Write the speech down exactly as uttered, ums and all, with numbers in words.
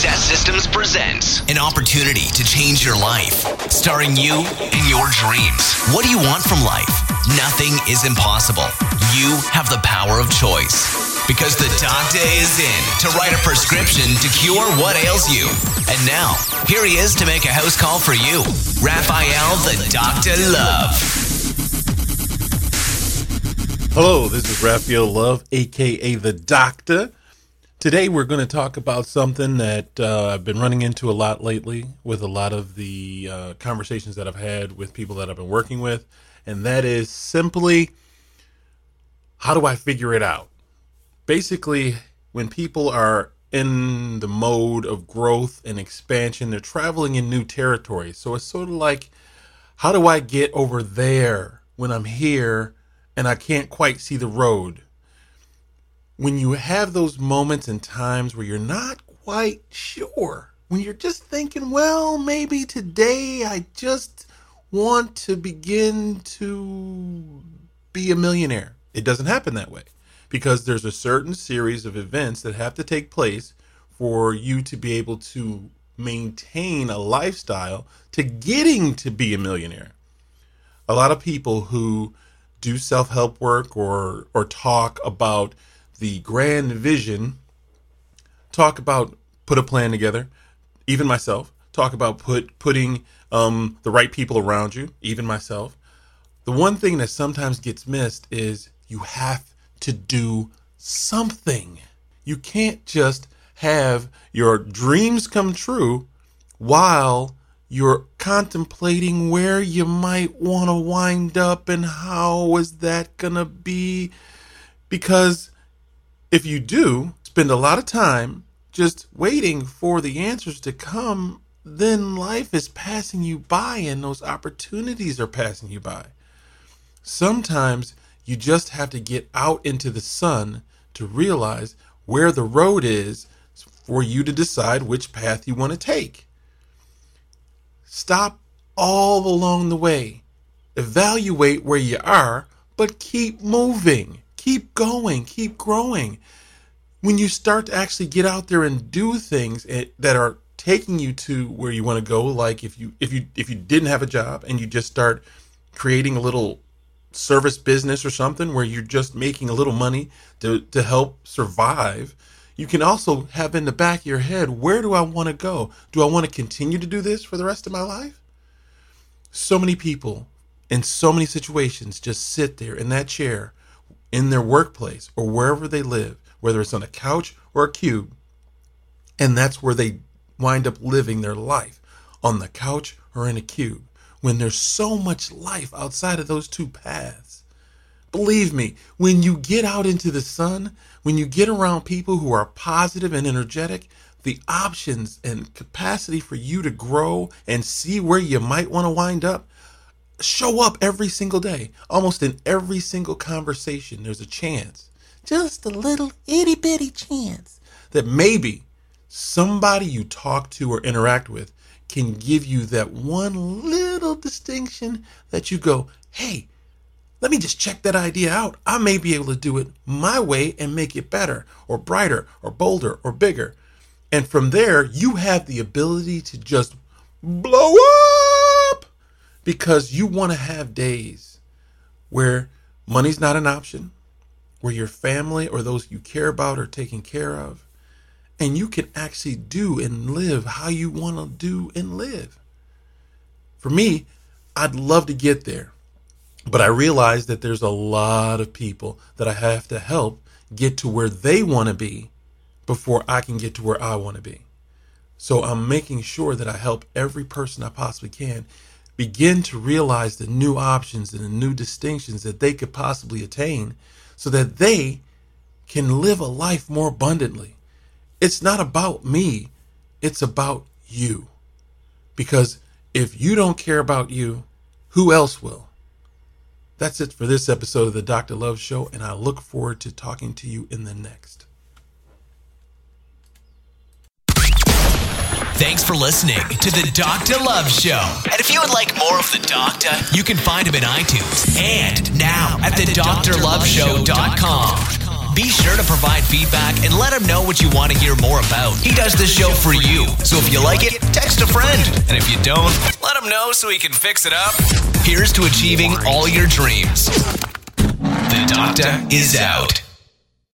Success Systems presents an opportunity to change your life, starring you and your dreams. What do you want from life? Nothing is impossible. You have the power of choice. Because the doctor is in to write a prescription to cure what ails you. And now, here he is to make a house call for you, Raphael the Doctor Love. Hello, this is Raphael Love, aka the Doctor. Today we're going to talk about something that uh, I've been running into a lot lately with a lot of the uh, conversations that I've had with people that I've been working with, and that is simply, how do I figure it out? Basically, when people are in the mode of growth and expansion, they're traveling in new territory. So it's sort of like, how do I get over there when I'm here and I can't quite see the road? When you have those moments and times where you're not quite sure, when you're just thinking, well, maybe today I just want to begin to be a millionaire. It doesn't happen that way, because there's a certain series of events that have to take place for you to be able to maintain a lifestyle to getting to be a millionaire. A lot of people who do self-help work or or talk about the grand vision, talk about put a plan together, even myself, talk about put putting um, the right people around you, even myself. The one thing that sometimes gets missed is you have to do something. You can't just have your dreams come true while you're contemplating where you might want to wind up and how is that going to be. Because if you do spend a lot of time just waiting for the answers to come, then life is passing you by and those opportunities are passing you by. Sometimes you just have to get out into the sun to realize where the road is for you to decide which path you want to take. Stop all along the way. Evaluate where you are, but keep moving. Keep going. Keep growing. When you start to actually get out there and do things that are taking you to where you want to go, like if you if you if you didn't have a job and you just start creating a little service business or something where you're just making a little money to, to help survive, you can also have in the back of your head, where do I want to go? Do I want to continue to do this for the rest of my life? So many people in so many situations just sit there in that chair in their workplace or wherever they live, whether it's on a couch or a cube, and that's where they wind up living their life, on the couch or in a cube, when there's so much life outside of those two paths. Believe me, when you get out into the sun, when you get around people who are positive and energetic, the options and capacity for you to grow and see where you might want to wind up show up every single day. Almost in every single conversation, there's a chance, just a little itty bitty chance, that maybe somebody you talk to or interact with can give you that one little distinction that you go, hey, let me just check that idea out. I may be able to do it my way and make it better or brighter or bolder or bigger. And from there, you have the ability to just blow up, because you want to have days where money's not an option, where your family or those you care about are taken care of, and you can actually do and live how you want to do and live. For me, I'd love to get there, but I realize that there's a lot of people that I have to help get to where they want to be before I can get to where I want to be. So I'm making sure that I help every person I possibly can begin to realize the new options and the new distinctions that they could possibly attain so that they can live a life more abundantly. It's not about me. It's about you. Because if you don't care about you, who else will? That's it for this episode of the Doctor Love Show, and I look forward to talking to you in the next. Thanks for listening to the Doctor Love Show. And if you would like more of the Doctor, you can find him in iTunes and now at the doctor love show dot com. Be sure to provide feedback and let him know what you want to hear more about. He does this show for you. So if you like it, text a friend. And if you don't, let him know so he can fix it up. Here's to achieving all your dreams. The doctor is out.